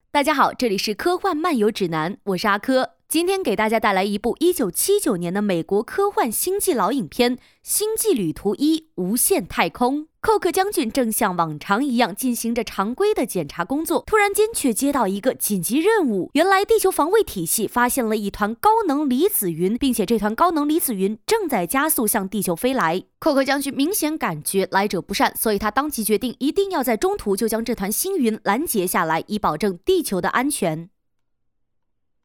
大家好，这里是科幻漫游指南，我是阿珂。今天给大家带来一部1979年的美国科幻星际老影片《星际旅途1：无限太空》。寇克将军正像往常一样进行着常规的检查工作，突然间却接到一个紧急任务。原来地球防卫体系发现了一团高能离子云，并且这团高能离子云正在加速向地球飞来。寇克将军明显感觉来者不善，所以他当即决定一定要在中途就将这团星云拦截下来，以保证地球的安全。